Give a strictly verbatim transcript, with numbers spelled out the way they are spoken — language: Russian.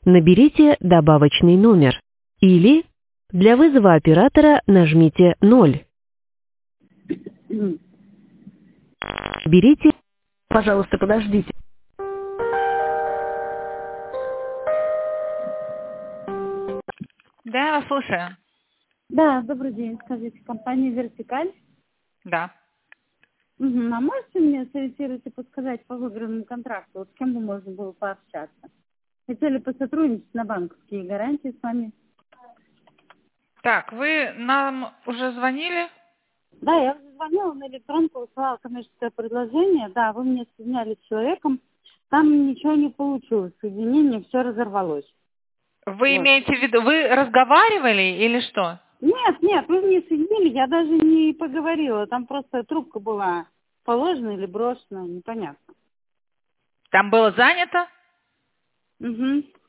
наберите добавочный номер. Или для вызова оператора нажмите ноль. Берите. Пожалуйста, подождите. Да, я вас слушаю. Да, добрый день. Скажите, компания «Вертикаль». Да. Угу. А можете мне сориентировать и подсказать по выигранному контракту, вот с кем бы можно было пообщаться? Хотели посотрудничать на банковские гарантии с вами. Так, вы нам уже звонили? Да, я уже звонила на электронку, высылала коммерческое предложение. Да, вы мне соединяли с человеком. Там ничего не получилось. Соединение, все разорвалось. Вы Вот. имеете в виду, вы разговаривали или что? Нет, нет, вы мне соединили, я даже не поговорила. Там просто трубка была положена или брошена, непонятно. Там было занято? Угу.